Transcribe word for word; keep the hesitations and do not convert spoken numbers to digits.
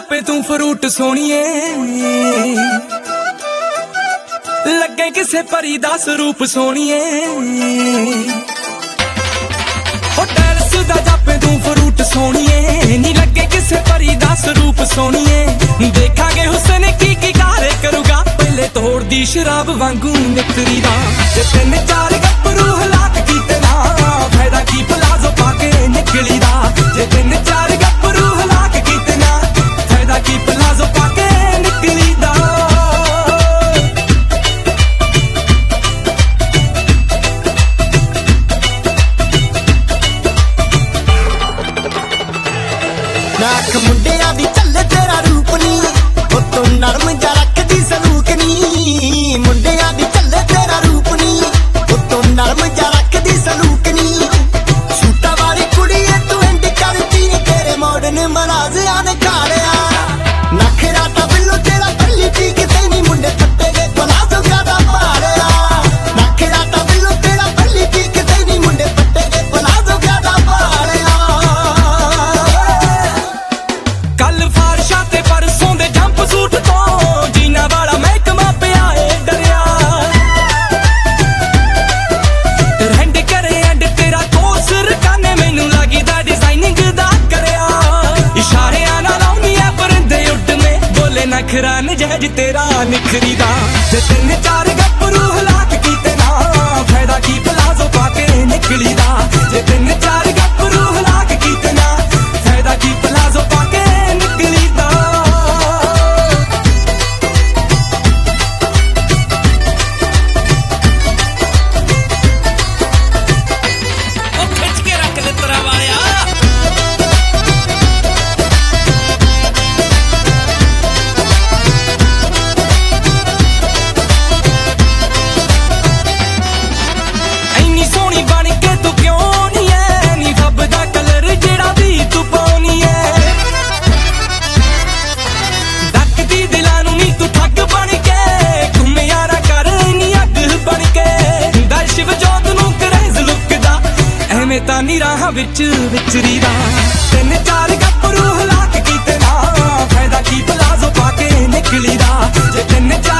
ਜਾਪੇ ਤੂੰ ਫਰੂਟ ਸੋਹਣੀਏ, ਲੱਗੇ ਕਿਸੇ ਪਰੀ ਦਾ ਸਰੂਪ ਸੋਹਣੀਏ। ਹੋ ਟੈਰਸ ਦਾ ਜਾਪੇ ਤੂੰ ਫਰੂਟ ਸੋਹਣੀਏ, ਨੀ ਲੱਗੇ ਕਿਸੇ ਪਰੀ ਦਾ ਸਰੂਪ ਸੋਹਣੀਏ। ਦੇਖਾਂਗੇ ਹੁਸਨ ਕੀ ਕੀ ਕਾਰੇ ਕਰੂਗਾ, ਪਹਿਲੇ ਤੋੜਦੀ ਸ਼ਰਾਬ ਵਾਂਗੂ ਨਿਕਰੀ ਦਾ। ਜੇ ਤਿੰਨ ਚਾਰ ਗੱਭਰੂ ਹਲਾਕ ਕੀਤੇ ਨਾ, ਫਾਇਦਾ ਕੀ ਪਲਾਜ਼ੋ ਪਾ ਕੇ ਨਿਕਲੀ ਦਾ। ਜੇ ਤਿੰਨ ਚਾਰ ਗੱਭਰੂ ਹਲਾਕ ਕੀਤੇ ਨਾ, ਫਾਇਦਾ ਕੀ ਪਲਾਜ਼ੋ ਪਾ ਕੇ ਨਿਕਲੀ ਦਾ। ਨਾਕ ਮੁੰਡਿਆਂ ਦੀ ਚੱਲੇ ਤੇਰਾ ਰੂਪ ਨੀ, ਉਹ ਤੂੰ ਨਰਮ ਜਾ ਰੱਖਦੀ ਸਲੂਕ ਨੀ। ਮੁੰਡਿਆਂ ਦੀ ਚੱਲੇ ਤੇਰਾ ਰੂਪ ਨੀ, ਉਹ ਤੂੰ ਨਰਮ ਜਾ ਰੱਖਦੀ ਸਲੂਕ ਨੀ। ਸੂਟਾਂ ਵਾਲੀ ਕੁੜੀਏ ਤੂੰ ਇੰਡ ਕਰਦੀ, ਤੇਰੇ ਮੋਡਨ ਮਨਾਜ਼ਿਆਂ ਨੇ ਖਾੜਿਆ। ਨਖਰਾ ਤਾਂ ਬਿੱਲੋ ਤੇਰਾ ਪਹਿਲੀ ਪੀਕ ਤੇ ਨੀ, ਮੁੰਡੇ ਫੱਟੇ ਦੇ ਪਲਾਜ਼ੋ ਜ਼ਿਆਦਾ ਭਾੜਿਆ। ਨਖਰਾ ਤਾਂ ਬਿੱਲੋ ਤੇਰਾ ਪਹਿਲੀ ਪੀਕ ਤੇ ਨੀ, ਮੁੰਡੇ ਫੱਟੇ ਦੇ ਪਲਾਜ਼ੋ ਜ਼ਿਆਦਾ ਭਾੜਿਆ। ਕੱਲ ਫਾਰਸ਼ਾਂ ਤੇ ਪਰਸੋਂ ਦੇ ਜੰਪ ਸੂਟ ਤੋਂ, ਜੀਨਾ ਵਾਲਾ ਮਹਿਕਮਾ ਪਿਆ ਏ ਡਰਿਆ। ਰੈਂਡ ਕਰੇ ਐਂਡ ਤੇਰਾ ਕੋਸ ਰਕਾਨੇ, ਮੈਨੂੰ ਲੱਗਦਾ ਡਿਜ਼ਾਈਨਿੰਗ ਦਾ ਕਰਿਆ। ਇਸ਼ਾਰਿਆਂ ਨਾਲ ਆਉਂਦੀ ਐ ਪਰਿੰਦੇ ਉੱਡਵੇਂ, ਬੋਲੇ ਨਖਰਾ ਨਜਾਇਜ਼ ਤੇਰਾ ਨਿਖਰੀ ਦਾ। ਜੇ ਤਿੰਨ ਚਾਰ ਗੱਭਰੂ ਹਲਾਕ ਕੀਤੇ ਨਾ, ਫਾਇਦਾ ਕੀ ਪਲਾਜ਼ੋ ਪਾ ਕੇ ਨਿਕਲੀ ਦਾ। ਜੇ ਤਿੰਨ ਚਾਰ ਗੱਭਰੂ ਹਲਾਕ ਕੀਤੇ ਨਾ, ਫਾਇਦਾ ਕੀ ਪਲਾਜ਼ੋ ਪਾ ਕੇ ਨਿਕਲੀ ਦਾ। ਉਹ ਖਿੱਚ ਕੇ ਰੱਖ ਦੇ ਤਰਾ ਵਾਲਿਆ। ਇੰਨੀ ਸੋਹਣੀ ਬਣ ਕੇ ਤੂੰ ਕਿਉਂ ਨੀ ਐ, ਨੀ ਫੱਬਦਾ ਕਲਰ ਜਿਹੜਾ ਵੀ ਤੂੰ ਪਾਉਣੀ ਐ। ਡੱਕਦੀ ਦਿਲਾਂ ਨੂੰ ਨੀ ਤੂੰ ਠੱਗ ਬਣ ਕੇ, ਘੁੰਮਿਆਰਾ ਕਰ ਨੀ ਅੱਗ ਬਣ ਕੇ। ਦਰ ਸ਼ਿਵਜੋਤ ਨੂੰ ਕਰੇਜ਼ ਲੁੱਕਦਾ, ਐਵੇਂ ਤਾਂ ਨੀ ਰਾਹਾਂ ਵਿੱਚ ਵਿਚਰੀ ਦਾ। ਤਿੰਨ ਚਾਰ ਗੱਭਰੂ ਹਲਾਕ ਕੀਤੇ ਨਾ, ਫਾਇਦਾ ਕੀ ਪਲਾਜ਼ੋ ਪਾ ਕੇ ਨਿਕਲੀ ਦਾ। ਜੇ ਤਿੰਨ ਚਾਰ